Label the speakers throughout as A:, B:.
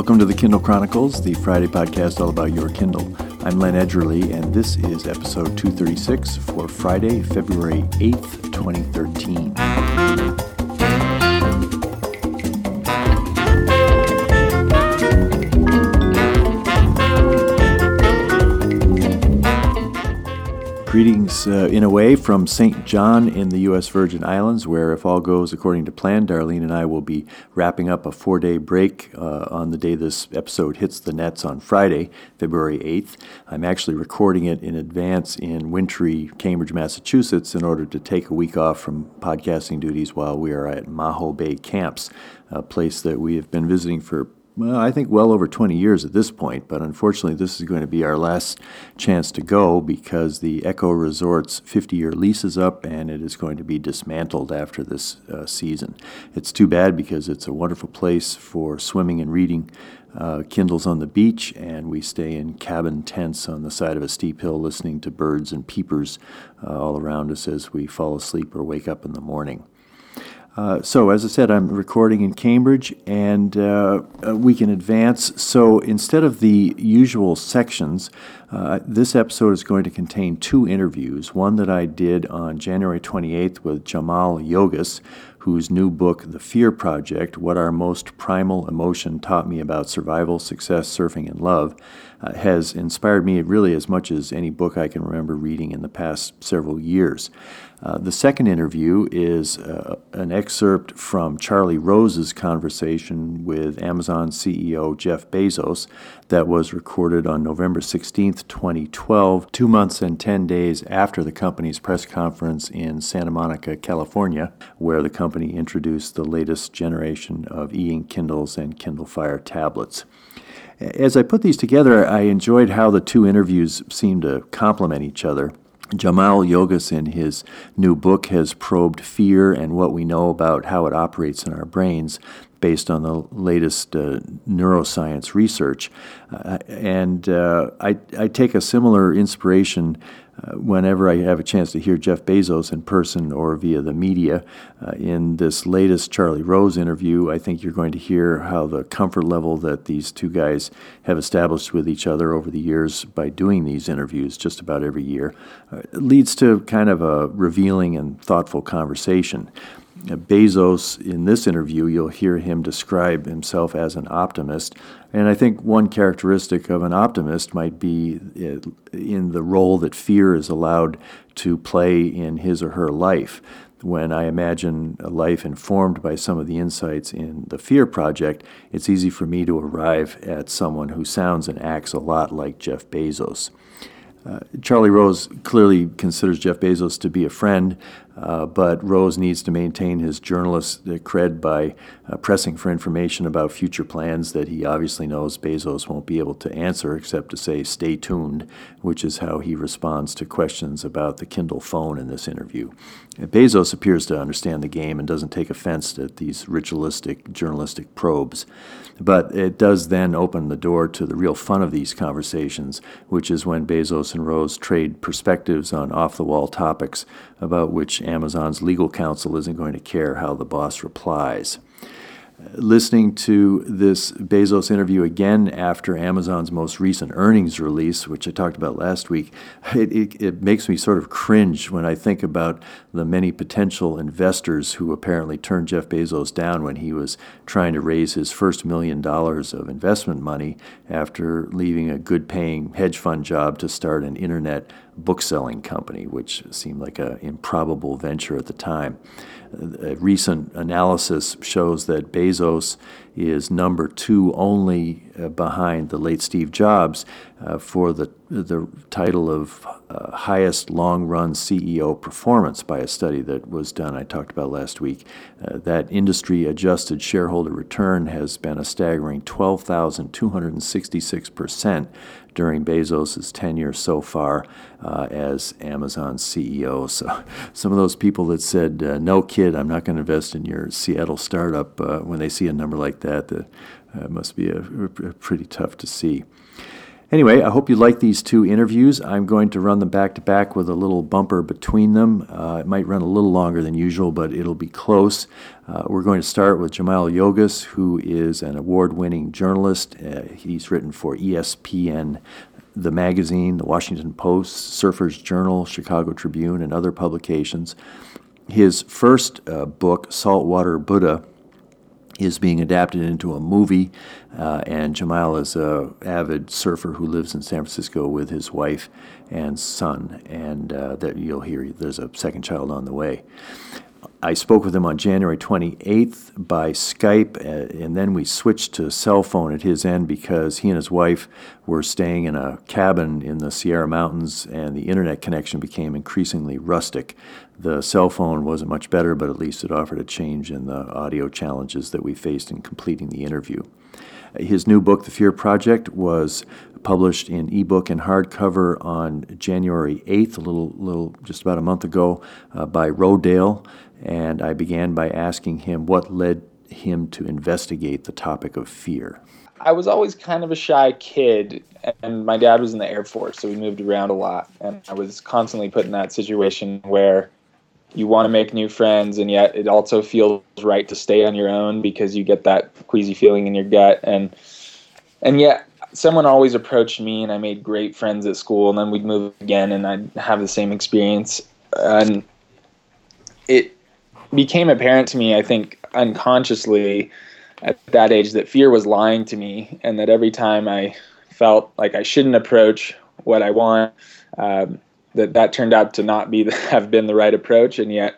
A: Welcome to the Kindle Chronicles, the Friday podcast all about your Kindle. I'm Len Edgerly, and this is episode 236 for Friday, February 8th, 2013. Greetings in a way from St. John in the U.S. Virgin Islands, where if all goes according to plan, Darlene and I will be wrapping up a 4-day break on the day this episode hits the nets on Friday, February 8th. I'm actually recording it in advance in wintry Cambridge, Massachusetts, in order to take a week off from podcasting duties while we are at Maho Bay Camps, a place that we have been visiting for I think well over 20 years at this point, but unfortunately this is going to be our last chance to go because the Echo Resort's 50-year lease is up and it is going to be dismantled after this season. It's too bad because it's a wonderful place for swimming and reading, Kindles on the beach, and we stay in cabin tents on the side of a steep hill listening to birds and peepers all around us as we fall asleep or wake up in the morning. So, as I said, I'm recording in Cambridge and a week in advance. So, instead of the usual sections, this episode is going to contain 2 interviews. One that I did on January 28th with Jamal Yogus, whose new book, The Fear Project, What Our Most Primal Emotion Taught Me About Survival, Success, Surfing, and Love, has inspired me really as much as any book I can remember reading in the past several years. The second interview is an excerpt from Charlie Rose's conversation with Amazon CEO Jeff Bezos that was recorded on November 16th, 2012, 2 months and 10 days after the company's press conference in Santa Monica, California, where the company introduced the latest generation of e-ink Kindles and Kindle Fire tablets. As I put these together, I enjoyed how the 2 interviews seemed to complement each other. Jamal Yogus, in his new book, has probed fear and what we know about how it operates in our brains based on the latest neuroscience research. I take a similar inspiration whenever I have a chance to hear Jeff Bezos in person or via the media. In this latest Charlie Rose interview, I think you're going to hear how the comfort level that these 2 guys have established with each other over the years by doing these interviews just about every year leads to kind of a revealing and thoughtful conversation. Bezos, in this interview, you'll hear him describe himself as an optimist, and I think one characteristic of an optimist might be in the role that fear is allowed to play in his or her life. When I imagine a life informed by some of the insights in the Fear Project, it's easy for me to arrive at someone who sounds and acts a lot like Jeff Bezos. Charlie Rose clearly considers Jeff Bezos to be a friend, but Rose needs to maintain his journalist cred by pressing for information about future plans that he obviously knows Bezos won't be able to answer except to say, stay tuned, which is how he responds to questions about the Kindle phone in this interview. Bezos appears to understand the game and doesn't take offense at these ritualistic journalistic probes. But it does then open the door to the real fun of these conversations, which is when Bezos and Rose trade perspectives on off-the-wall topics about which Amazon's legal counsel isn't going to care how the boss replies. Listening to this Bezos interview again after Amazon's most recent earnings release, which I talked about last week, it makes me sort of cringe when I think about the many potential investors who apparently turned Jeff Bezos down when he was trying to raise his first $1 million of investment money after leaving a good-paying hedge fund job to start an internet book-selling company, which seemed like an improbable venture at the time. A recent analysis shows that Bezos is number 2 only behind the late Steve Jobs for the title of highest long-run CEO performance by a study that was done, I talked about last week. That industry-adjusted shareholder return has been a staggering 12,266% during Bezos' tenure so far as Amazon's CEO. So some of those people that said, no kid, I'm not going to invest in your Seattle startup, when they see a number like that must be pretty tough to see. Anyway, I hope you like these two interviews. I'm going to run them back to back with a little bumper between them. It might run a little longer than usual, but it'll be close. We're going to start with Jamal Yogus, who is an award-winning journalist. He's written for ESPN, the magazine, the Washington Post, Surfers Journal, Chicago Tribune, and other publications. His first book, Saltwater Buddha, is being adapted into a movie, and Jamal is an avid surfer who lives in San Francisco with his wife and son, and that you'll hear there's a second child on the way. I spoke with him on January 28th by Skype, and then we switched to cell phone at his end because he and his wife were staying in a cabin in the Sierra Mountains, and the internet connection became increasingly rustic. The cell phone wasn't much better, but at least it offered a change in the audio challenges that we faced in completing the interview. His new book, The Fear Project, was published in ebook and hardcover on January 8th, just about a month ago, by Rodale. And I began by asking him what led him to investigate the topic of fear.
B: I was always kind of a shy kid, and my dad was in the Air Force, so we moved around a lot. And I was constantly put in that situation where you want to make new friends, and yet it also feels right to stay on your own because you get that queasy feeling in your gut. And yet someone always approached me, and I made great friends at school, and then we'd move again, and I'd have the same experience. And it became apparent to me, I think, unconsciously at that age that fear was lying to me, and that every time I felt like I shouldn't approach what I want, that turned out to not have been the right approach, and yet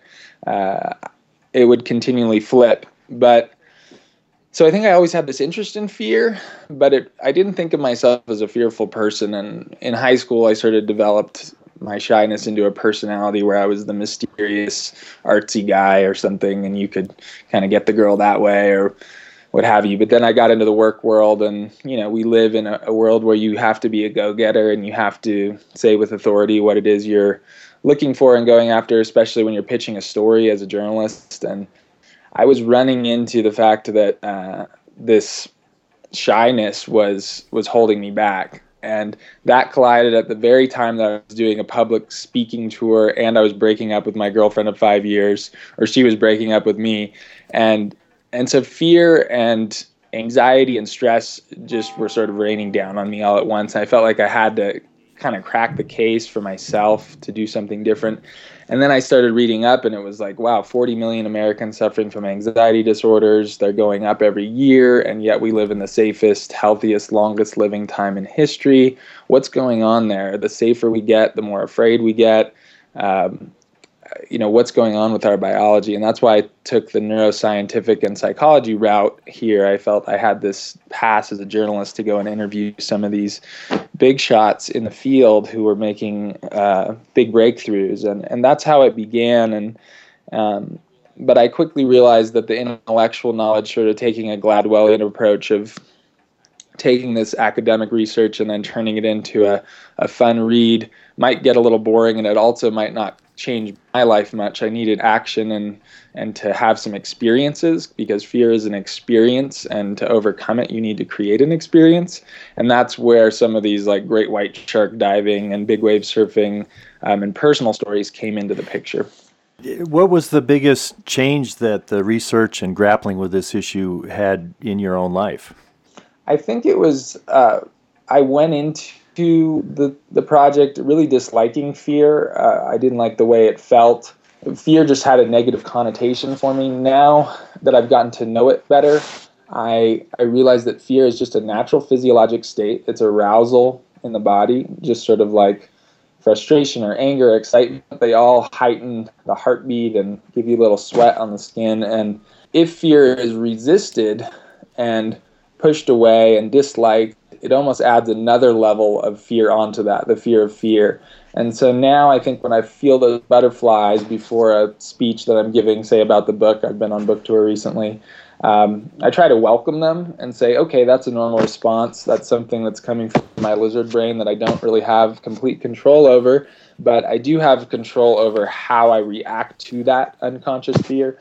B: it would continually flip. But so I think I always had this interest in fear, but I didn't think of myself as a fearful person. And in high school, I sort of developed my shyness into a personality where I was the mysterious, artsy guy or something, and you could kind of get the girl that way or what have you. But then I got into the work world, and we live in a world where you have to be a go-getter, and you have to say with authority what it is you're looking for and going after, especially when you're pitching a story as a journalist. And I was running into the fact that this shyness was holding me back. And that collided at the very time that I was doing a public speaking tour, and I was breaking up with my girlfriend of 5 years, or she was breaking up with me. And so fear and anxiety and stress just were sort of raining down on me all at once. I felt like I had to kind of crack the case for myself to do something different. And then I started reading up, and it was like, wow, 40 million Americans suffering from anxiety disorders. They're going up every year, and yet we live in the safest, healthiest, longest living time in history. What's going on there? The safer we get, the more afraid we get. What's going on with our biology? And that's why I took the neuroscientific and psychology route here. I felt I had this pass as a journalist to go and interview some of these big shots in the field who were making big breakthroughs. And that's how it began. But I quickly realized that the intellectual knowledge, sort of taking a Gladwellian approach of taking this academic research and then turning it into a fun read, might get a little boring, and it also might not change my life much. I needed action and to have some experiences, because fear is an experience, and to overcome it, you need to create an experience. And that's where some of these like great white shark diving and big wave surfing and personal stories came into the picture.
A: What was the biggest change that the research and grappling with this issue had in your own life?
B: I think it was, I went into the project really disliking fear. I didn't like the way it felt. Fear just had a negative connotation for me. Now that I've gotten to know it better, I realize that fear is just a natural physiologic state. It's arousal in the body, just sort of like frustration or anger or excitement. They all heighten the heartbeat and give you a little sweat on the skin. And if fear is resisted and pushed away and disliked, it almost adds another level of fear onto that, the fear of fear. And so now I think when I feel those butterflies before a speech that I'm giving, say about the book, I've been on book tour recently, I try to welcome them and say, okay, that's a normal response. That's something that's coming from my lizard brain that I don't really have complete control over, but I do have control over how I react to that unconscious fear.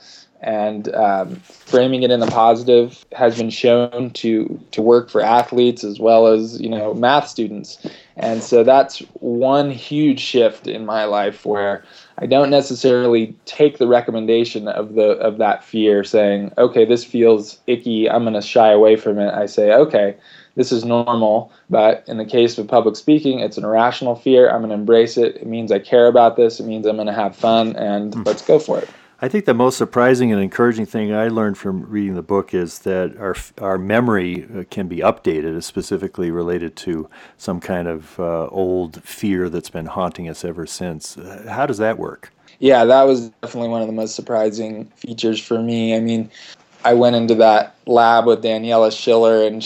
B: And framing it in the positive has been shown to work for athletes as well as, math students. And so that's one huge shift in my life where I don't necessarily take the recommendation of that fear saying, okay, this feels icky, I'm going to shy away from it. I say, okay, this is normal, but in the case of public speaking, it's an irrational fear. I'm going to embrace it. It means I care about this. It means I'm going to have fun, and let's go for it.
A: I think the most surprising and encouraging thing I learned from reading the book is that our memory can be updated, specifically related to some kind of old fear that's been haunting us ever since. How does that work?
B: Yeah, that was definitely one of the most surprising features for me. I mean, I went into that lab with Daniela Schiller, and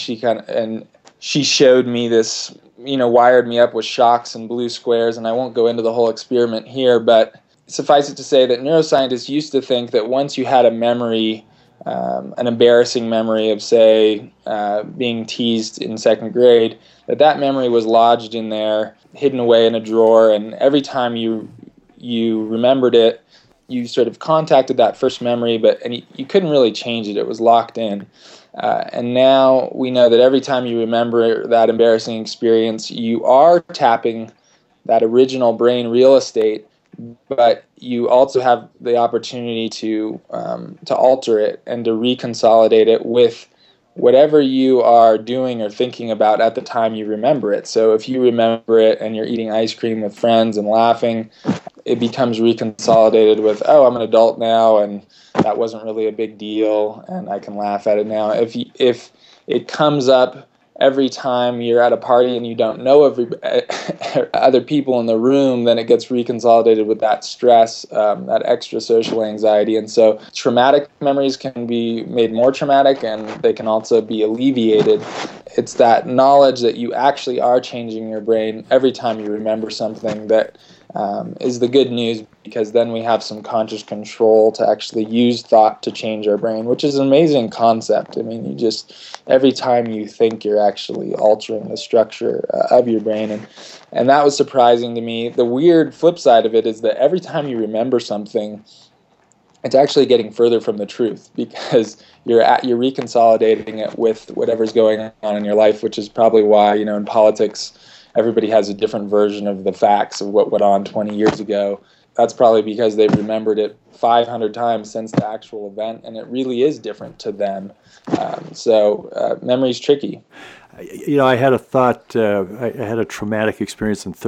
B: she showed me this, wired me up with shocks and blue squares, and I won't go into the whole experiment here, but suffice it to say that neuroscientists used to think that once you had a memory, an embarrassing memory of, say, being teased in second grade, that memory was lodged in there, hidden away in a drawer, and every time you remembered it, you sort of contacted that first memory, and you couldn't really change it. It was locked in. And now we know that every time you remember that embarrassing experience, you are tapping that original brain real estate, but you also have the opportunity to alter it and to reconsolidate it with whatever you are doing or thinking about at the time you remember it. So if you remember it and you're eating ice cream with friends and laughing, it becomes reconsolidated with, oh, I'm an adult now, and that wasn't really a big deal, and I can laugh at it now. If it comes up every time you're at a party and you don't know other people in the room, then it gets reconsolidated with that stress, that extra social anxiety. And so traumatic memories can be made more traumatic, and they can also be alleviated. It's that knowledge that you actually are changing your brain every time you remember something that is the good news, because then we have some conscious control to actually use thought to change our brain, which is an amazing concept. I mean, every time you think, you're actually altering the structure of your brain. And that was surprising to me. The weird flip side of it is that every time you remember something, it's actually getting further from the truth, because you're reconsolidating it with whatever's going on in your life, which is probably why, in politics, everybody has a different version of the facts of what went on 20 years ago. That's probably because they've remembered it 500 times since the actual event, and it really is different to them. So memory's tricky.
A: I had a thought. I had a traumatic experience in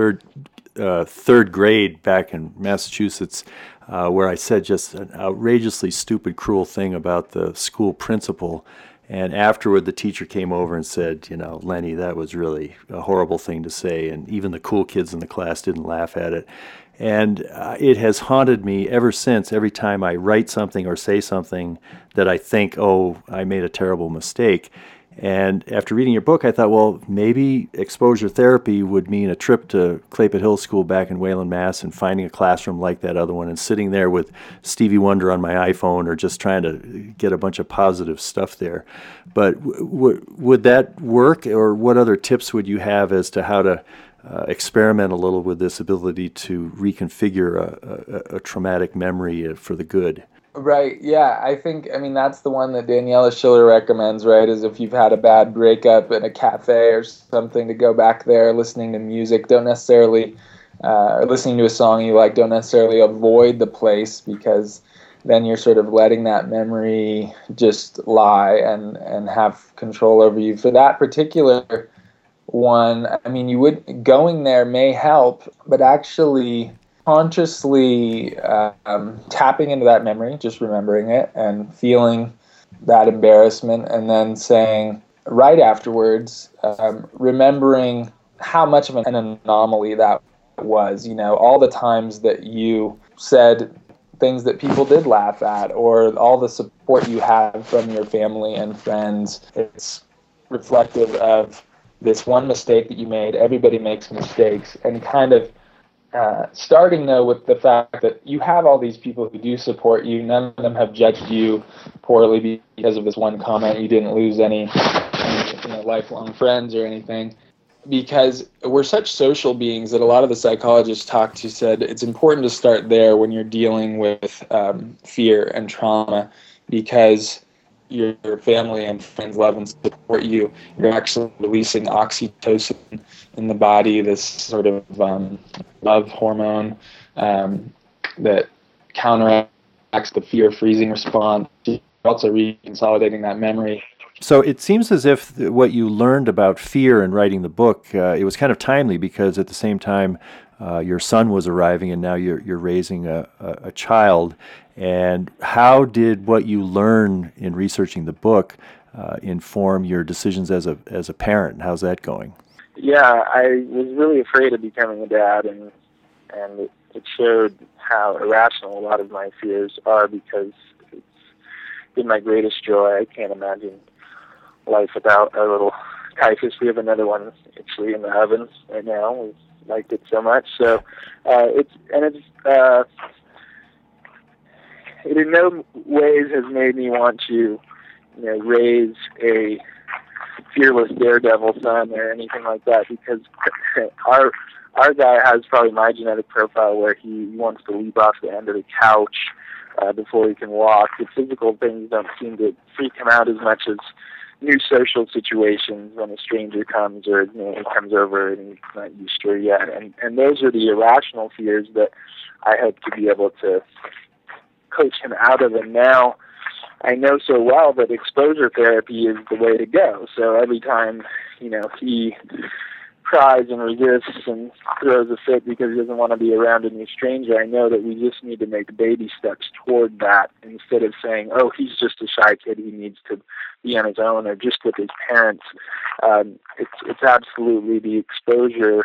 A: third grade back in Massachusetts, where I said just an outrageously stupid, cruel thing about the school principal. And afterward, the teacher came over and said, Lenny, that was really a horrible thing to say. And even the cool kids in the class didn't laugh at it. And it has haunted me ever since, every time I write something or say something that I think, oh, I made a terrible mistake. And after reading your book, I thought, well, maybe exposure therapy would mean a trip to Claypit Hill School back in Wayland, Mass., and finding a classroom like that other one and sitting there with Stevie Wonder on my iPhone, or just trying to get a bunch of positive stuff there. But would that work, or what other tips would you have as to how to experiment a little with this ability to reconfigure a traumatic memory for the good?
B: Right, yeah, I mean, that's the one that Daniela Schiller recommends, right, is if you've had a bad breakup in a cafe or something, to go back there listening to music. Don't necessarily, listening to a song you like, don't necessarily avoid the place, because then you're sort of letting that memory just lie and have control over you. For that particular one, I mean, going there may help, but actually consciously tapping into that memory, just remembering it and feeling that embarrassment, and then saying right afterwards, remembering how much of an anomaly that was, all the times that you said things that people did laugh at, or all the support you have from your family and friends. It's reflective of this one mistake that you made. Everybody makes mistakes, and kind of starting, though, with the fact that you have all these people who do support you. None of them have judged you poorly because of this one comment. You didn't lose any lifelong friends or anything. because we're such social beings that a lot of the psychologists talked to said it's important to start there when you're dealing with fear and trauma, because your family and friends love and support you. You're actually releasing oxytocin in the body, this sort of love hormone that counteracts the fear freezing response. You're also reconsolidating that memory.
A: So it seems as if what you learned about fear in writing the book, it was kind of timely, because at the same time your son was arriving, and now you're raising a child. And how did what you learned in researching the book inform your decisions as a parent? How's that going?
C: Yeah, I was really afraid of becoming a dad, and it showed how irrational a lot of my fears are, because it's been my greatest joy. I can't imagine life without our little typhus. We have another one actually in the oven right now. We liked it so much. So it in no ways has made me want to, raise a fearless daredevil son or anything like that, because our guy has probably my genetic profile, where he wants to leap off the end of the couch before he can walk. The physical things don't seem to freak him out as much as new social situations, when a stranger comes, or he comes over and he's not used to her yet. And those are the irrational fears that I hope to be able to coach him out of. And now I know so well that exposure therapy is the way to go. So every time, he cries and resists and throws a fit because he doesn't want to be around a new stranger, I know that we just need to make baby steps toward that, instead of saying, oh, he's just a shy kid, he needs to be on his own or just with his parents. It's absolutely the exposure,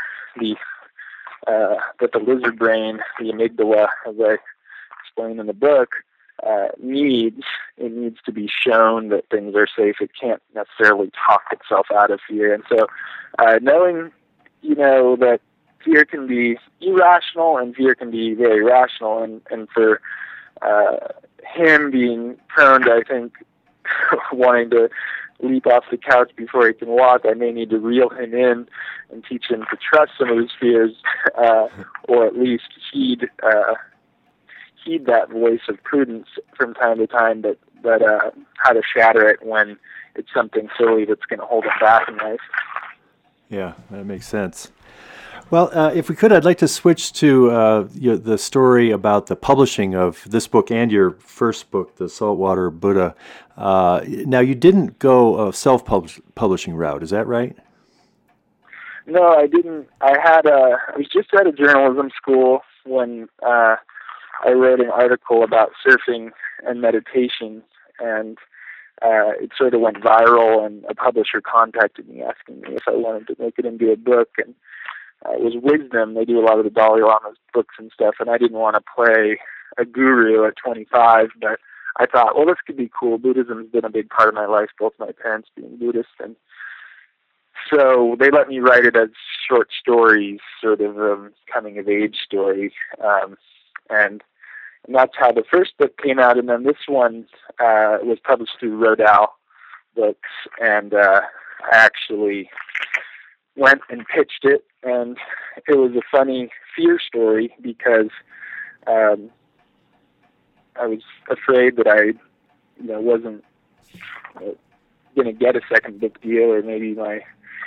C: that the lizard brain, the amygdala, as I explain in the book, needs. It needs to be shown that things are safe. It can't necessarily talk itself out of fear. And so knowing, that fear can be irrational and fear can be very rational, and for him being prone to, I think, wanting to leap off the couch before he can walk, I may need to reel him in and teach him to trust some of his fears, or at least heed that voice of prudence from time to time, but how to shatter it when it's something silly that's going to hold him back in life.
A: Yeah, that makes sense. Well, if we could, I'd like to switch to the story about the publishing of this book and your first book, The Saltwater Buddha. Now, you didn't go a self-publishing route, is that right?
C: No, I didn't. I was just out of journalism school when I wrote an article about surfing and meditation, and it sort of went viral, and a publisher contacted me asking me if I wanted to make it into a book. And it was Wisdom. They do a lot of the Dalai Lama's books and stuff, and I didn't want to play a guru at 25, but I thought, well, this could be cool. Buddhism's been a big part of my life, both my parents being Buddhist, and so they let me write it as short stories, sort of coming-of-age story, and that's how the first book came out. And then this one was published through Rodale Books, and I actually went and pitched it, and it was a funny fear story, because I was afraid that I wasn't going to get a second book deal, or maybe my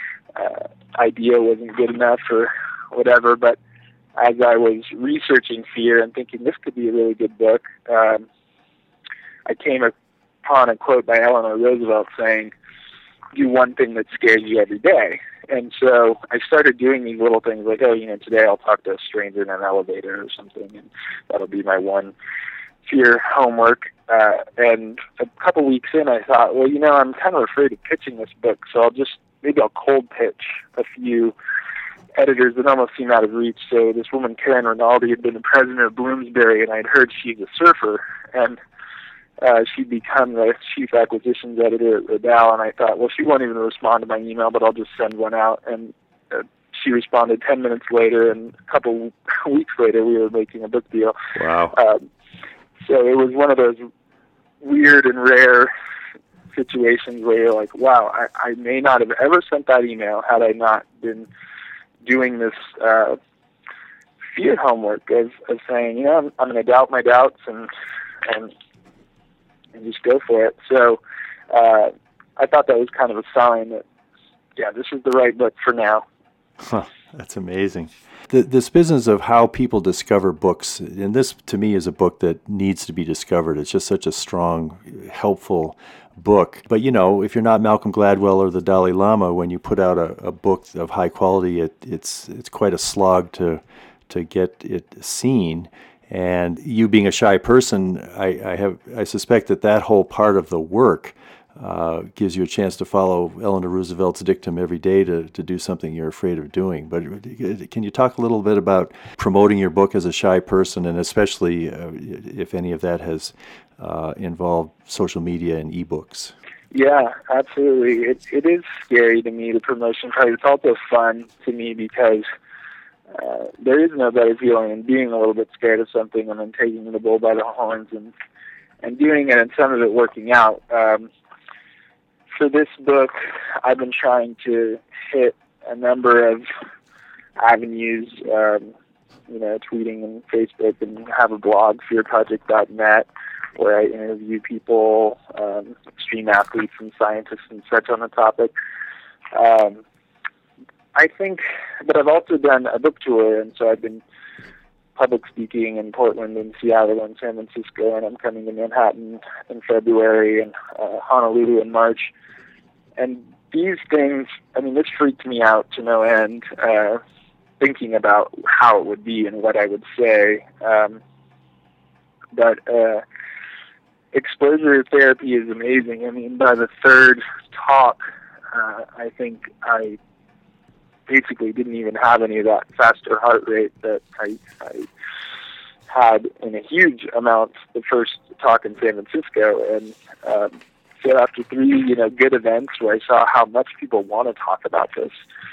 C: idea wasn't good enough or whatever. But as I was researching fear and thinking this could be a really good book, I came upon a quote by Eleanor Roosevelt saying, do one thing that scares you every day. And so I started doing these little things like, today I'll talk to a stranger in an elevator or something, and that'll be my one fear homework. And a couple weeks in, I thought, well, I'm kind of afraid of pitching this book, so maybe I'll cold pitch a few editors that almost seem out of reach. So this woman, Karen Rinaldi, had been the president of Bloomsbury, and I'd heard she's a surfer, and she'd become the chief acquisitions editor at Rodale, and I thought, well, she won't even respond to my email, but I'll just send one out. And she responded 10 minutes later, and a couple weeks later, we were making a book deal.
A: Wow.
C: So it was one of those weird and rare situations where you're like, wow, I may not have ever sent that email had I not been doing this fear homework of saying, I'm going to doubt my doubts and just go for it. So I thought that was kind of a sign that, this is the right book for now.
A: Huh, that's amazing. This business of how people discover books, and this to me is a book that needs to be discovered. It's just such a strong, helpful book. But if you're not Malcolm Gladwell or the Dalai Lama, when you put out a book of high quality, it's quite a slog to get it seen. And you being a shy person, I suspect that whole part of the work gives you a chance to follow Eleanor Roosevelt's dictum every day to do something you're afraid of doing. But can you talk a little bit about promoting your book as a shy person, and especially if any of that has involved social media and ebooks?
C: Yeah, absolutely. It is scary to me, the promotion part. It's also fun to me because there is no better feeling than being a little bit scared of something and then taking the bull by the horns and doing it, and some of it working out. For this book, I've been trying to hit a number of avenues, tweeting and Facebook, and have a blog, fearproject.net, where I interview people, extreme athletes and scientists and such on the topic. I think, but I've also done a book tour, and so I've been public speaking in Portland and Seattle and San Francisco, and I'm coming to Manhattan in February and Honolulu in March. And these things, this freaked me out to no end, thinking about how it would be and what I would say. But exposure therapy is amazing. By the third talk, I think I basically didn't even have any of that faster heart rate that I had in a huge amount the first talk in San Francisco. And so after 3, good events where I saw how much people want to talk about this,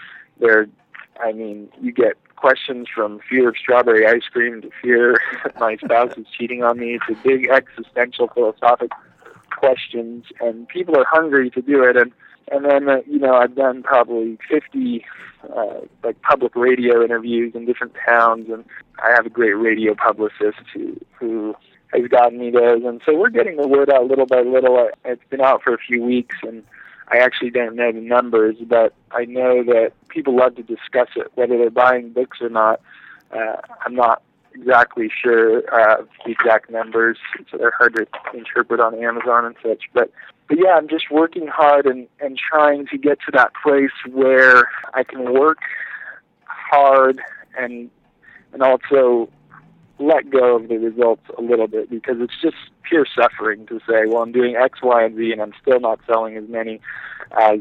C: you get questions from fear of strawberry ice cream to fear my spouse is cheating on me to big existential philosophic questions, and people are hungry to do it. And then, I've done probably 50 public radio interviews in different towns, and I have a great radio publicist who has gotten me those. And so we're getting the word out little by little. It's been out for a few weeks, and I actually don't know the numbers, but I know that people love to discuss it, whether they're buying books or not. I'm not exactly sure the exact numbers, so they're hard to interpret on Amazon and such. But yeah, I'm just working hard and trying to get to that place where I can work hard and also let go of the results a little bit, because it's just pure suffering to say, well, I'm doing X, Y, and Z, and I'm still not selling as many as,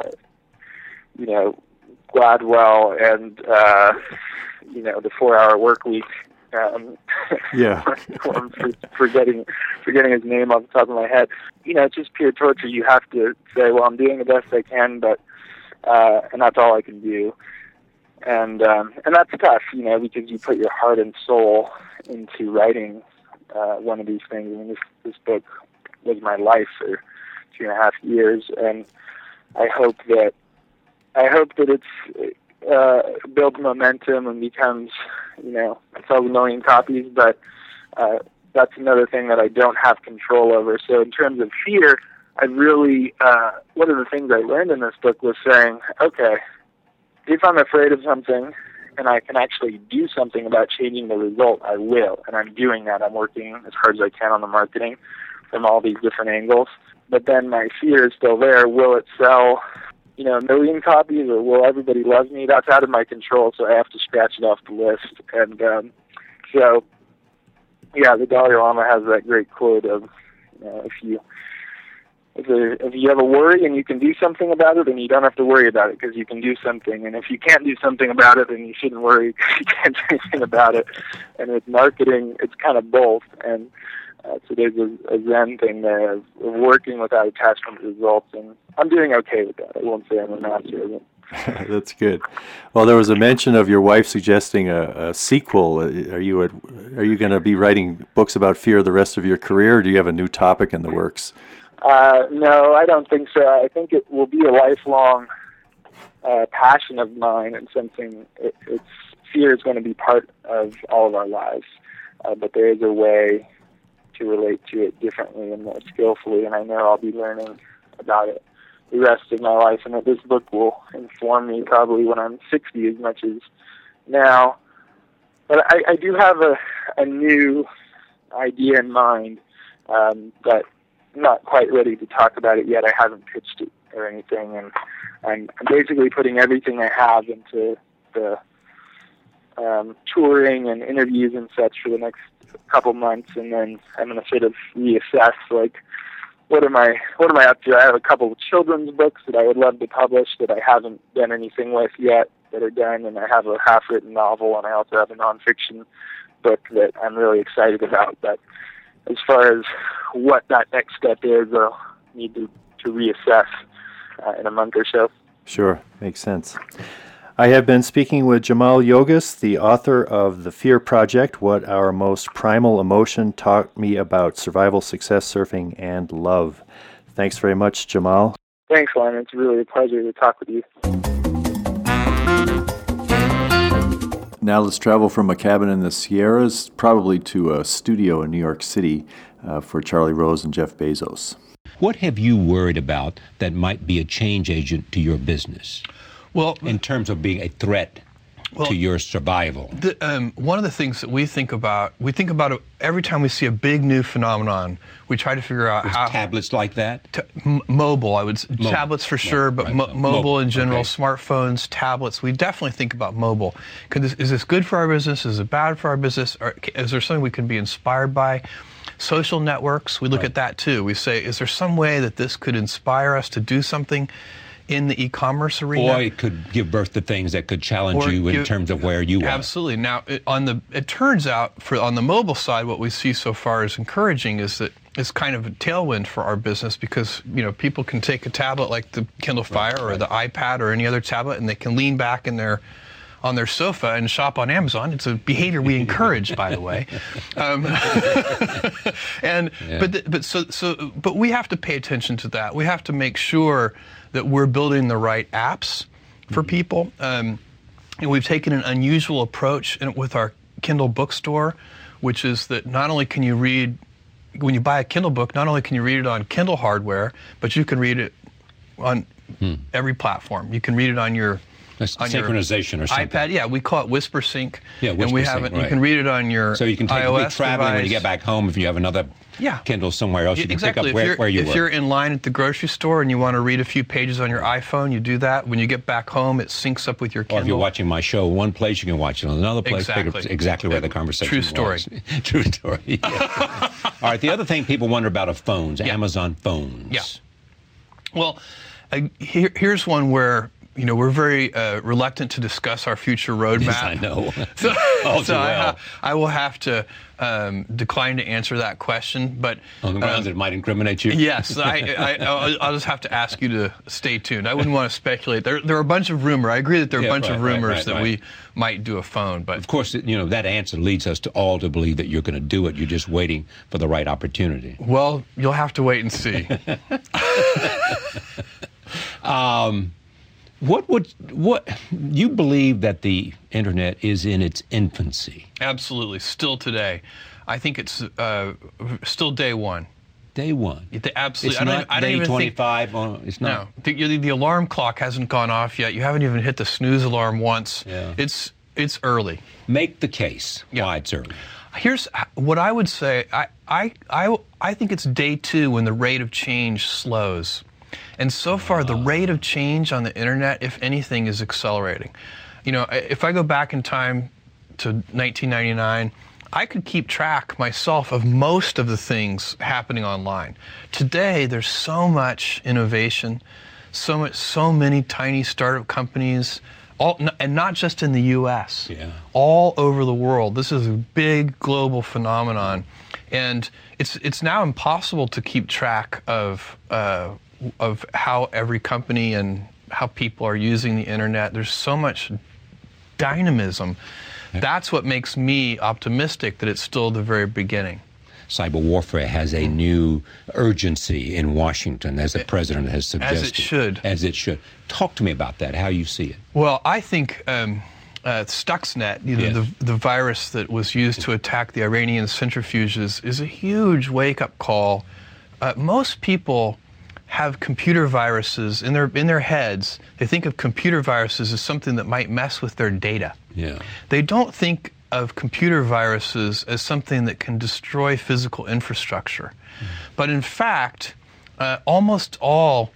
C: Gladwell and, the 4-hour work week.
A: Yeah.
C: I'm forgetting his name off the top of my head. It's just pure torture. You have to say, well, I'm doing the best I can, but, and that's all I can do. And that's tough, because you put your heart and soul into writing one of these things. This book was my life for 2.5 years, and I hope that it's builds momentum and becomes, sells 1 million copies. But that's another thing that I don't have control over. So in terms of fear, I really one of the things I learned in this book was saying, okay, if I'm afraid of something and I can actually do something about changing the result, I will. And I'm doing that. I'm working as hard as I can on the marketing from all these different angles. But then my fear is still there. Will it sell, 1 million copies, or will everybody love me? That's out of my control, so I have to scratch it off the list. And so, yeah, the Dalai Lama has that great quote of, if you have a worry and you can do something about it, then you don't have to worry about it because you can do something. And if you can't do something about it, then you shouldn't worry because you can't do anything about it. And with marketing, it's kind of both. And so there's a Zen thing there of working without attachment to results. And I'm doing okay with that. I won't say I'm a master of it.
A: That's good. Well, there was a mention of your wife suggesting a sequel. Are you going to be writing books about fear the rest of your career, or do you have a new topic in the works?
C: No, I don't think so. I think it will be a lifelong passion of mine, and something. Fear is going to be part of all of our lives, but there is a way to relate to it differently and more skillfully, and I know I'll be learning about it the rest of my life, and that this book will inform me probably when I'm 60 as much as now. But I do have a new idea in mind, but I'm not quite ready to talk about it yet. I haven't pitched it or anything, and I'm basically putting everything I have into the touring and interviews and such for the next couple months, and then I'm going to sort of reassess, like, what am I up to? I have a couple of children's books that I would love to publish that I haven't done anything with yet that are done, and I have a half-written novel, and I also have a nonfiction book that I'm really excited about. But as far as what that next step is, I'll need to reassess in a month or so.
A: Sure, makes sense. I have been speaking with Jamal Yogus, the author of The Fear Project, What Our Most Primal Emotion Taught Me About Survival, Success, Surfing, and Love. Thanks very much, Jamal.
C: Thanks, Len. It's really a pleasure to talk with you.
A: Now let's travel from a cabin in the Sierras, probably to a studio in New York City for Charlie Rose and Jeff Bezos.
D: What have you worried about that might be a change agent to your business? Well, in terms of being a threat to your survival.
E: One of the things that we think about it every time we see a big new phenomenon. We try to figure out how
D: tablets like that.
E: Mobile, tablets for sure, but mobile in general, smartphones, tablets. We definitely think about mobile. Is this good for our business? Is it bad for our business? Or is there something we can be inspired by? Social networks, we look at that too. We say, is there some way that this could inspire us to do something in the e-commerce arena?
D: Or it could give birth to things that could challenge you in terms of where you are.
E: Absolutely. Now, it turns out on the mobile side, what we see so far is encouraging is that it's kind of a tailwind for our business because, people can take a tablet like the Kindle Fire or the iPad or any other tablet, and they can lean back on their sofa and shop on Amazon. It's a behavior we encourage, by the way. But we have to pay attention to that. We have to make sure that we're building the right apps for people. And we've taken an unusual approach with our Kindle bookstore, which is that not only can you read, when you buy a Kindle book, not only can you read it on Kindle hardware, but you can read it on every platform. You can read it on your
D: synchronization or something.
E: iPad, yeah, we call it WhisperSync.
D: Yeah, WhisperSync,
E: and we have it. You can read it on your
D: So you can take
E: iOS
D: traveling
E: device.
D: when you get back home. If you have another Kindle somewhere else, you can pick up where you were.
E: If you're in line at the grocery store and you want to read a few pages on your iPhone, you do that. When you get back home, it syncs up with your Kindle.
D: Or if you're watching my show in one place, you can watch it on another place.
E: Exactly.
D: Where the conversation was.
E: True story.
D: True story. Yeah. All right, the other thing people wonder about are phones, Amazon phones.
E: Yeah. Well, here's one where we're very reluctant to discuss our future roadmap.
D: Yes, I know.
E: I will have to decline to answer that question. But
D: on the grounds that it might incriminate you?
E: Yes, I'll just have to ask you to stay tuned. I wouldn't want to speculate. There are a bunch of rumors. I agree that there are a bunch of rumors that we might do a phone. But
D: of course, that answer leads us all to believe that you're going to do it. You're just waiting for the right opportunity.
E: Well, you'll have to wait and see.
D: What you believe that the internet is in its infancy?
E: Absolutely, still today. I think it's still day one.
D: Day one.
E: Absolutely.
D: It's not day 25. It's not.
E: No, the alarm clock hasn't gone off yet. You haven't even hit the snooze alarm once.
D: Yeah.
E: It's early.
D: Make the case why it's early.
E: Here's what I would say. I think it's day two when the rate of change slows. And so far, the rate of change on the internet, if anything, is accelerating. If I go back in time to 1999, I could keep track myself of most of the things happening online. Today, there's so much innovation, so many tiny startup companies, and not just in the U.S. All over the world. This is a big global phenomenon, and it's now impossible to keep track of how every company and how people are using the internet. There's so much dynamism. That's what makes me optimistic that it's still the very beginning.
D: cyber warfare has a new urgency in Washington, as the president has suggested.
E: As it should.
D: As it should. Talk to me about that, how you see it.
E: Well, I think Stuxnet,
D: Yes.
E: the virus that was used to attack the Iranian centrifuges, is a huge wake-up call. Most people have computer viruses in their heads. They think of computer viruses as something that might mess with their data.
D: Yeah.
E: They don't think of computer viruses as something that can destroy physical infrastructure. But in fact, almost all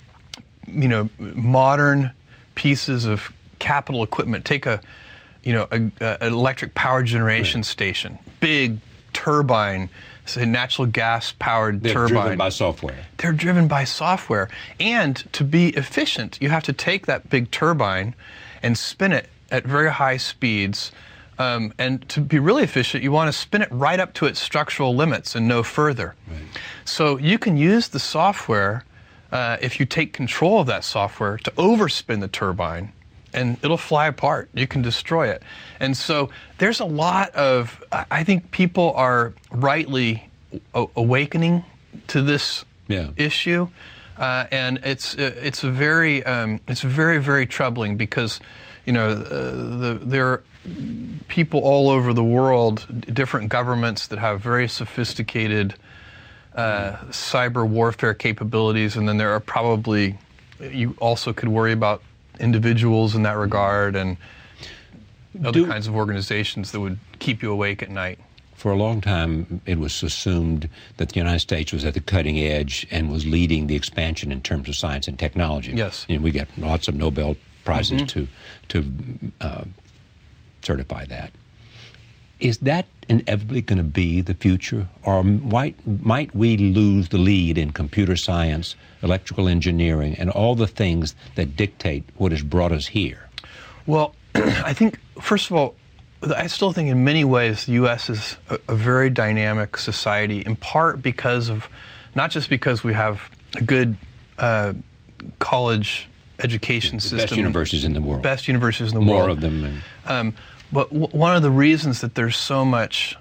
E: modern pieces of capital equipment, take an electric power generation station, big turbine, say natural gas powered turbine.
D: They're driven by software.
E: They're driven by software. And to be efficient, you have to take that big turbine and spin it at very high speeds. And to be really efficient, you want to spin it right up to its structural limits and no further.
D: Right.
E: So you can use the software, if you take control of that software, to overspin the turbine, and it'll fly apart. You can destroy it. And so there's a lot of, I think people are rightly awakening to this issue. And it's very, very troubling because, there are people all over the world, different governments that have very sophisticated cyber warfare capabilities, and then there are probably, you also could worry about individuals in that regard and other kinds of organizations that would keep you awake at night.
D: For a long time, it was assumed that the United States was at the cutting edge and was leading the expansion in terms of science and technology.
E: Yes.
D: We get lots of Nobel Prizes to certify that. Is that inevitably going to be the future? Or might we lose the lead in computer science, electrical engineering, and all the things that dictate what has brought us here?
E: Well, I think, first of all, I still think in many ways the U.S. is a very dynamic society, in part because of, not just because we have a good college education system.
D: Best universities in the world.
E: Best universities in the world.
D: More of them.
E: But one of the reasons that there's so much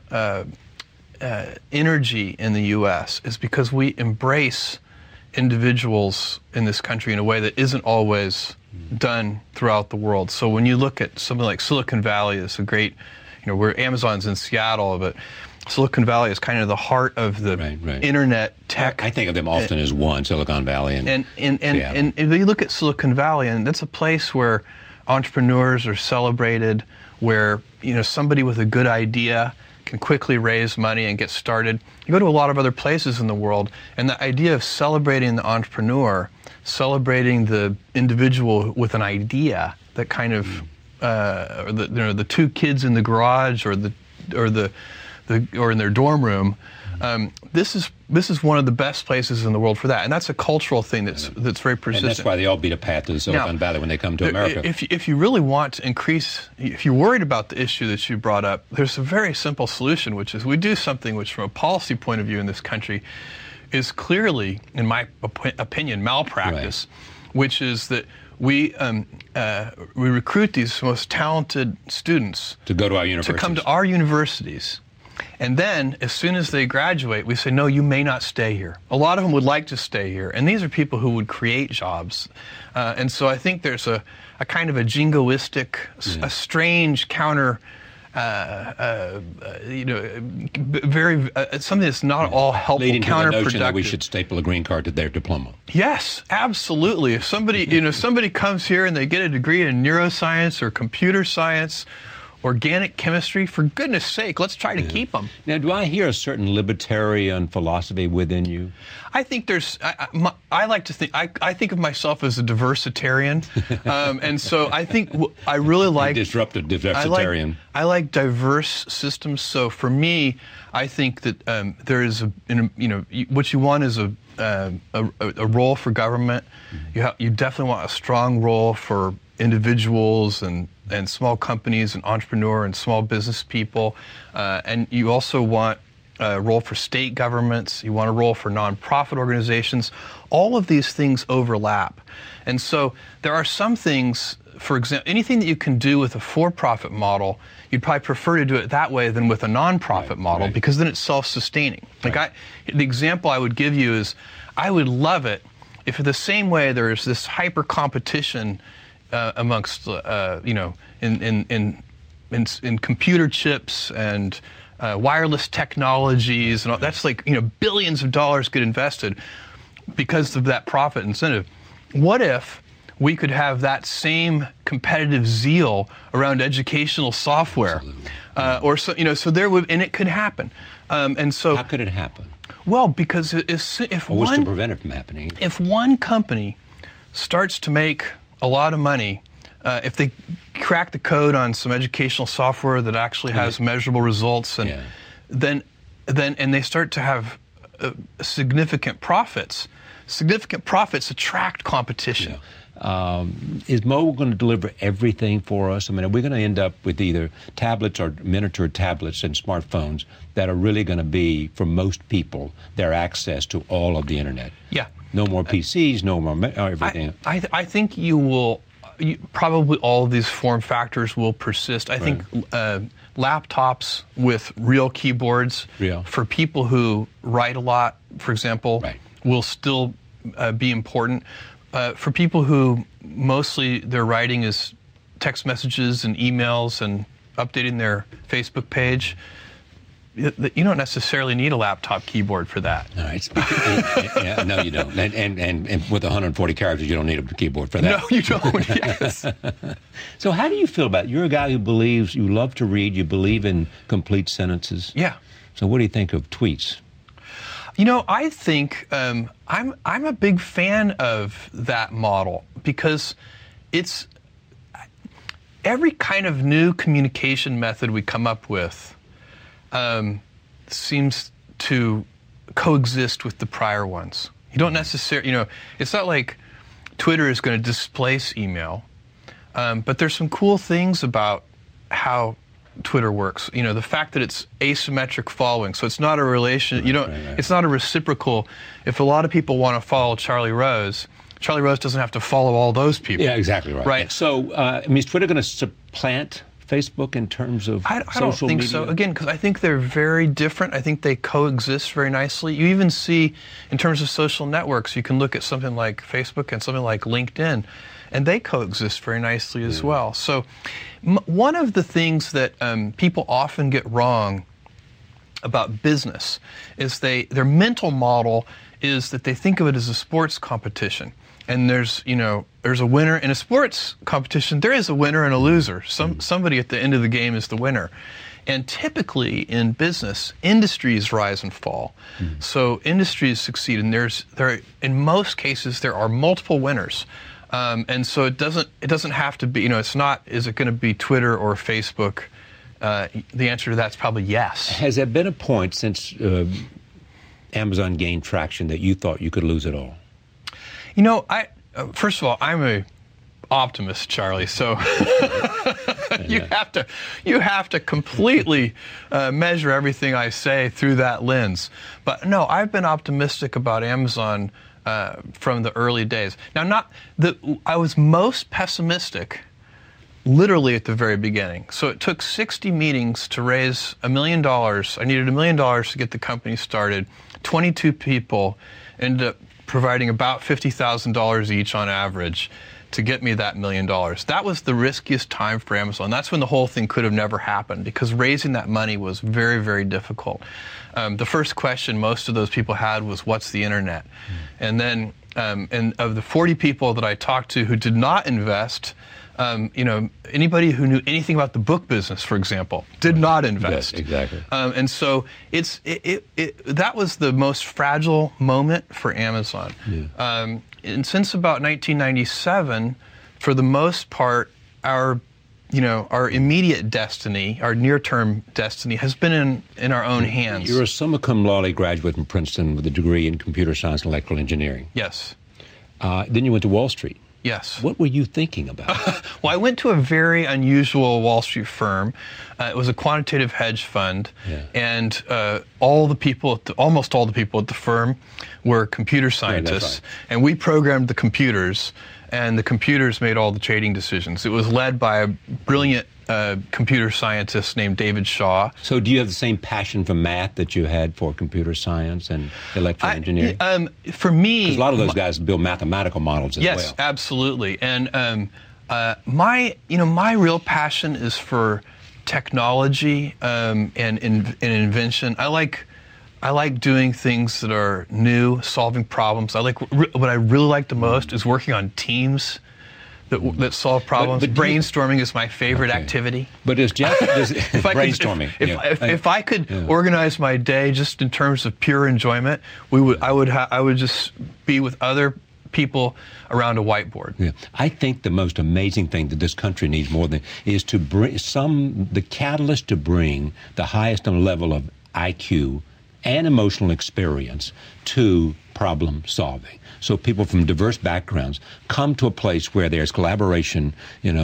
E: energy in the U.S. is because we embrace individuals in this country in a way that isn't always done throughout the world. So when you look at something like Silicon Valley, it's a great, where Amazon's in Seattle, but Silicon Valley is kind of the heart of the internet tech.
D: I think of them often as one, Silicon Valley and
E: and you look at Silicon Valley, and that's a place where entrepreneurs are celebrated, where somebody with a good idea can quickly raise money and get started. You go to a lot of other places in the world, and the idea of celebrating the entrepreneur, celebrating the individual with an idea, that kind of or the two kids in the garage or in their dorm room. This is one of the best places in the world for that, and that's a cultural thing that's very persistent.
D: And that's why they all beat a path to the Silicon Valley when they come to America.
E: If you really want to increase, if you're worried about the issue that you brought up, there's a very simple solution, which is we do something which, from a policy point of view in this country, is clearly, in my opinion, malpractice, which is that we recruit these most talented students
D: to go to our universities,
E: to come to our universities. And then, as soon as they graduate, we say, no, you may not stay here. A lot of them would like to stay here. And these are people who would create jobs. And so I think there's a kind of a jingoistic, a strange counter, very something that's not all helpful,
D: leading
E: counterproductive.
D: To the notion that we should staple a green card to their diploma.
E: Yes, absolutely. If somebody, somebody comes here and they get a degree in neuroscience or computer science, organic chemistry, for goodness sake, let's try to keep them.
D: Now, do I hear a certain libertarian philosophy within you?
E: I think there's, I like to think, I think of myself as a diversitarian. And so I think I really like...
D: Disruptive diversitarian.
E: I like diverse systems. So for me, I think that there is what you want is a role for government. You definitely want a strong role for individuals and small companies and entrepreneur and small business people, and you also want roll for state governments, you want to roll for nonprofit organizations. All of these things overlap. And so there are some things, for example, anything that you can do with a for-profit model, you'd probably prefer to do it that way than with a nonprofit model, because then it's self-sustaining. Like the example I would give you is, I would love it if in the same way there's this hyper competition amongst, in computer chips and wireless technologies, and all, that's like, billions of dollars get invested because of that profit incentive. What if we could have that same competitive zeal around educational software, so there would, and it could happen. And so,
D: how could it happen?
E: Well, because
D: what's to prevent it from happening?
E: If one company starts to make a lot of money, if they crack the code on some educational software that actually has measurable results, and then they start to have significant profits attract competition.
D: Is mobile going to deliver everything for us? I mean, are we going to end up with either tablets or miniature tablets and smartphones that are really going to be, for most people, their access to all of the internet?
E: Yeah.
D: No more PCs, no more everything.
E: I think probably all of these form factors will persist. I think laptops with real keyboards for people who write a lot, for example, will still be important. For people who mostly their writing is text messages and emails and updating their Facebook page, you don't necessarily need a laptop keyboard for that.
D: All right. No, you don't. And with 140 characters, you don't need a keyboard for that.
E: No, you don't. Yes.
D: So how do you feel about it? You're a guy who believes, you love to read, you believe in complete sentences.
E: Yeah.
D: So what do you think of tweets?
E: I think I'm a big fan of that model, because it's every kind of new communication method we come up with seems to coexist with the prior ones. You don't necessarily, it's not like Twitter is going to displace email, but there's some cool things about how Twitter works. The fact that it's asymmetric following, so it's not a relation. It's not a reciprocal. If a lot of people want to follow Charlie Rose doesn't have to follow all those people.
D: Yeah, exactly right.
E: Right.
D: So, is Twitter going to supplant Facebook in terms of social media?
E: I don't think so. Again, because I think they're very different. I think they coexist very nicely. You even see, in terms of social networks, you can look at something like Facebook and something like LinkedIn, and they coexist very nicely as well. So one of the things that people often get wrong about business is their mental model is that they think of it as a sports competition. And there's a winner in a sports competition. There is a winner and a loser. Somebody at the end of the game is the winner. And typically in business, industries rise and fall. So industries succeed, and in most cases there are multiple winners. And so it doesn't have to be, it's not, is it going to be Twitter or Facebook? The answer to that's probably yes.
D: Has there been a point since Amazon gained traction that you thought you could lose it all?
E: First of all, I'm a optimist, Charlie. So you have to completely measure everything I say through that lens. But no, I've been optimistic about Amazon from the early days. Now, I was most pessimistic literally at the very beginning. So it took 60 meetings to raise $1 million. I needed $1 million to get the company started. 22 people ended up providing about $50,000 each on average to get me that $1 million. That was the riskiest time for Amazon. That's when the whole thing could have never happened, because raising that money was very, very difficult. The first question most of those people had was, what's the internet? And then, and of the 40 people that I talked to who did not invest, anybody who knew anything about the book business, for example, did not invest.
D: Yes, exactly.
E: And so that was the most fragile moment for Amazon. Yeah. And since about 1997, for the most part, our immediate destiny, our near-term destiny, has been in our own hands.
D: You're a summa cum laude graduate from Princeton with a degree in computer science and electrical engineering.
E: Yes.
D: Then you went to Wall Street.
E: Yes.
D: What were you thinking about?
E: Well, I went to a very unusual Wall Street firm. It was a quantitative hedge fund, and almost all the people at the firm were computer scientists, and we programmed the computers, and the computers made all the trading decisions. It was led by a brilliant computer scientist named David Shaw.
D: So do you have the same passion for math that you had for computer science and electrical engineering?
E: For me...
D: Because a lot of those guys build mathematical models as well.
E: Yes, absolutely. And my real passion is for technology and invention. I like doing things that are new, solving problems. What I really like the most is working on teams that solve problems. But brainstorming is my favorite activity.
D: But is Jeff brainstorming?
E: If I could organize my day just in terms of pure enjoyment, I would just be with other people around a whiteboard.
D: Yeah. I think the most amazing thing that this country needs more than is to bring the catalyst to bring the highest level of IQ and emotional experience to problem solving. So people from diverse backgrounds come to a place where there's collaboration,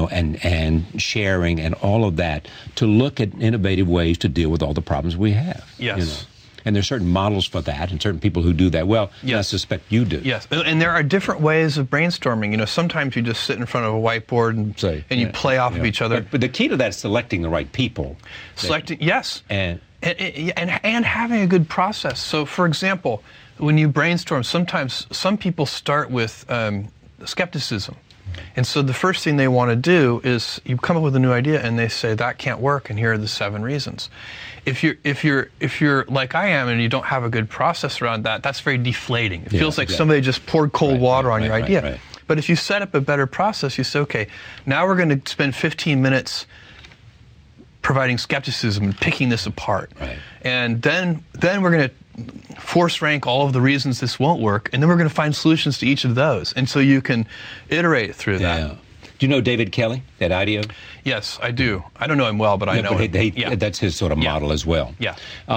D: and sharing and all of that to look at innovative ways to deal with all the problems we have.
E: Yes.
D: And there's certain models for that and certain people who do that well. Yes. I suspect you do.
E: Yes. And there are different ways of brainstorming. Sometimes you just sit in front of a whiteboard and you play off of each other.
D: But the key to that is selecting the right people.
E: Yes. And having a good process. So, for example, when you brainstorm, sometimes some people start with skepticism. And so the first thing they want to do is you come up with a new idea and they say that can't work, and here are the 7 reasons. If you're like I am and you don't have a good process around that, that's very deflating. It feels like somebody just poured cold water on your idea. Right. But if you set up a better process, you say, okay, now we're going to spend 15 minutes providing skepticism and picking this apart. Right. And then we're going to force rank all of the reasons this won't work, and then we're going to find solutions to each of those. And so you can iterate through that.
D: Do you know David Kelly at IDEO?
E: Yes, I do. I don't know him well, but I know him.
D: That's his sort of model as well.
E: Yeah.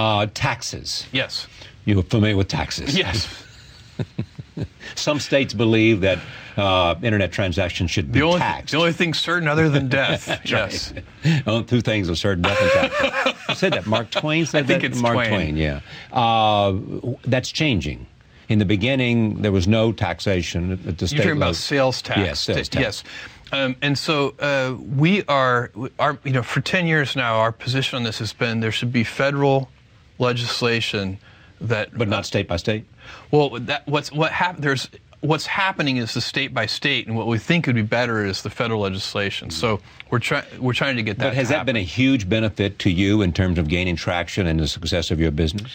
D: Taxes.
E: Yes.
D: You're familiar with taxes?
E: Yes.
D: Some states believe that internet transactions should be taxed.
E: The only thing certain other than death. Yes.
D: Only 2 things are certain: death and taxes. You said that. Mark Twain said that?
E: I think it's
D: Mark Twain, yeah. That's changing. In the beginning, there was no taxation at the state level.
E: You're talking about sales tax.
D: Yes, sales tax.
E: Yes. And so we are, for 10 years now, our position on this has been there should be federal legislation that...
D: But not state by state?
E: Well, what's happening is the state by state, and what we think would be better is the federal legislation. So we're trying to get that.
D: But has that been a huge benefit to you in terms of gaining traction and the success of your business?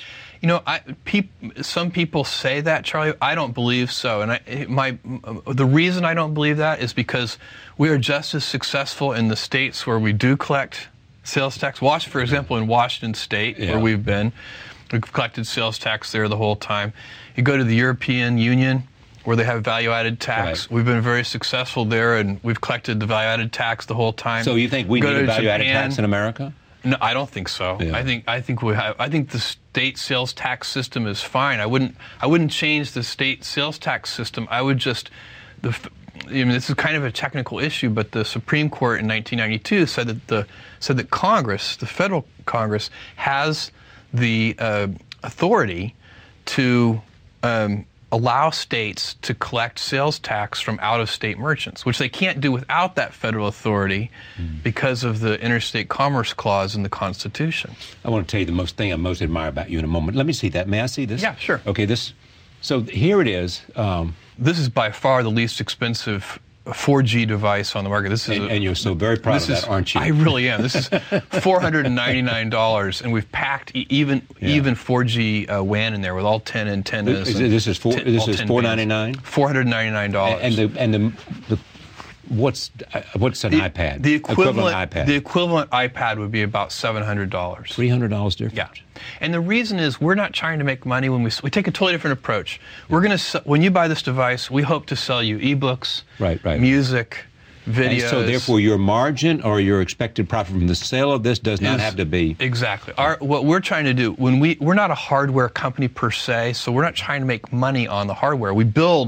E: Some people say that, Charlie. I don't believe so, and the reason I don't believe that is because we are just as successful in the states where we do collect sales tax. For example, in Washington State, where we've been, we've collected sales tax there the whole time. You go to the European Union, where they have value-added tax. Right. We've been very successful there, and we've collected the value-added tax the whole time.
D: So you think we need a value-added tax in America?
E: No, I don't think so. Yeah. I think the state sales tax system is fine. I wouldn't change the state sales tax system. I would just this is kind of a technical issue, but the Supreme Court in 1992 said that Congress, the federal Congress, has the authority to allow states to collect sales tax from out-of-state merchants, which they can't do without that federal authority because of the Interstate Commerce Clause in the Constitution.
D: I want to tell you the thing I most admire about you in a moment. Let me see that. May I see this?
E: Yeah, sure.
D: Okay, so here it is.
E: This is by far the least expensive 4G device on the market.
D: And you're so very proud of that, aren't you?
E: I really am. This is $499, and we've packed even 4G WAN in there with all 10 antennas.
D: This is $499?
E: $499.
D: And what's an iPad?
E: The equivalent iPad would be about $700.
D: $300 difference.
E: Yeah. And the reason is we're not trying to make money when we take a totally different approach. We're going to when you buy this device, we hope to sell you ebooks, music, videos.
D: And so therefore your margin or your expected profit from the sale of this does not have to be
E: exactly. What we're trying to do we're not a hardware company per se, so we're not trying to make money on the hardware. We build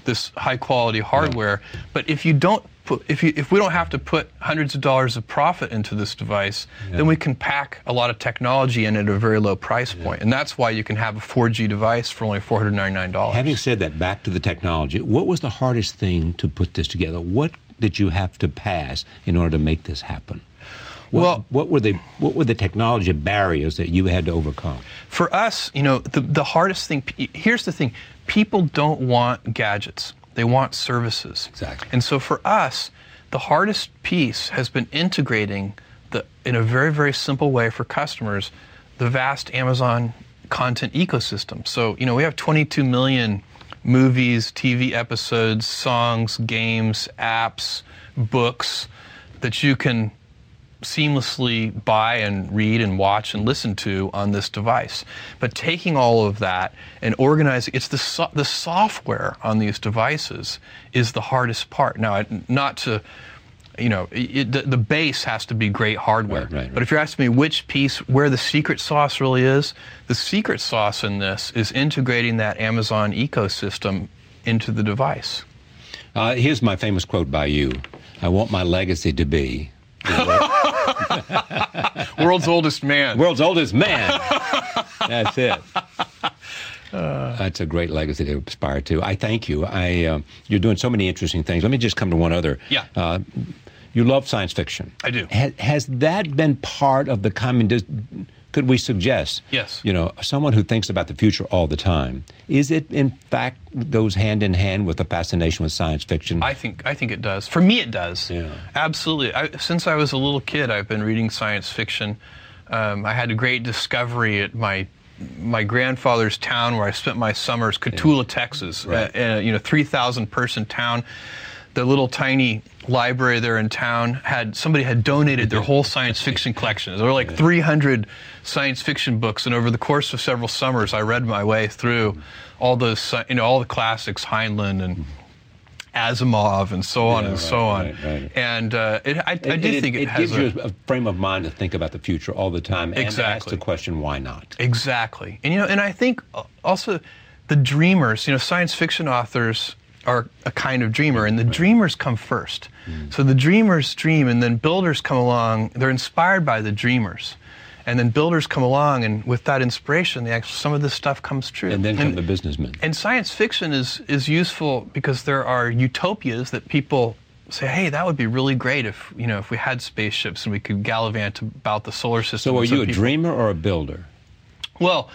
E: this high quality hardware. But if you don't if we don't have to put hundreds of dollars of profit into this device, then we can pack a lot of technology in at a very low price point. And that's why you can have a 4G device for only $499.
D: Having said that, back to the technology, what was the hardest thing to put this together? What did you have to pass in order to make this happen? What were the technology barriers that you had to overcome?
E: For us, the hardest thing, here's the thing, people don't want gadgets. They want services.
D: Exactly.
E: And so for us, the hardest piece has been integrating in a very, very simple way for customers, the vast Amazon content ecosystem. So, we have 22 million movies, TV episodes, songs, games, apps, books that you can seamlessly buy and read and watch and listen to on this device. But taking all of that and organizing, it's the software on these devices is the hardest part. Now, not to, the base has to be great hardware.
D: Right.
E: But if you're asking me which piece, where the secret sauce really is, the secret sauce in this is integrating that Amazon ecosystem into the device.
D: Here's my famous quote by you. I want my legacy to be...
E: World's oldest man.
D: World's oldest man. That's it. That's a great legacy to aspire to. I thank you. You're doing so many interesting things. Let me just come to one other.
E: Yeah.
D: You love science fiction.
E: I do.
D: Has that been part of the common? Could we suggest?
E: Yes.
D: Someone who thinks about the future all the time, is it in fact goes hand in hand with a fascination with science fiction?
E: I think it does. For me, it does.
D: Yeah.
E: Absolutely. Since I was a little kid, I've been reading science fiction. I had a great discovery at my grandfather's town where I spent my summers, Cotulla, Texas.
D: Right.
E: 3,000 person town. The little tiny library there in town somebody had donated their whole science fiction collection. There were like 300 science fiction books, and over the course of several summers, I read my way through all those, all the classics, Heinlein and Asimov, and so on and so on.
D: Right.
E: And I do think it has
D: gives you a frame of mind to think about the future all the time, and
E: Exactly.
D: ask the question, why not?
E: Exactly. And and I think also the dreamers, science fiction authors are a kind of dreamer, and the dreamers come first. So the dreamers dream, and then builders come along. They're inspired by the dreamers, and then builders come along, and with that inspiration, some of this stuff comes true.
D: And then come the businessmen.
E: And science fiction is useful because there are utopias that people say, hey, that would be really great if we had spaceships and we could gallivant about the solar system.
D: So are you a dreamer or a builder?
E: Well,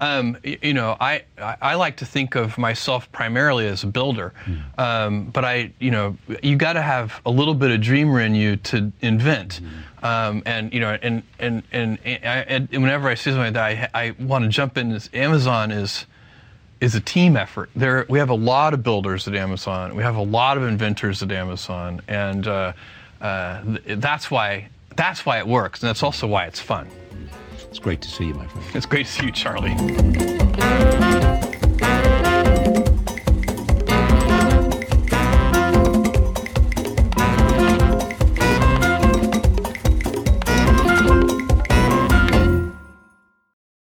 E: I like to think of myself primarily as a builder, but you got to have a little bit of dreamer in you to invent, and whenever I see something like that, I want to jump in. Amazon is a team effort. We have a lot of builders at Amazon. We have a lot of inventors at Amazon, and that's why it works, and that's also why it's fun.
D: It's great to see you, my friend.
E: It's great to see you, Charlie.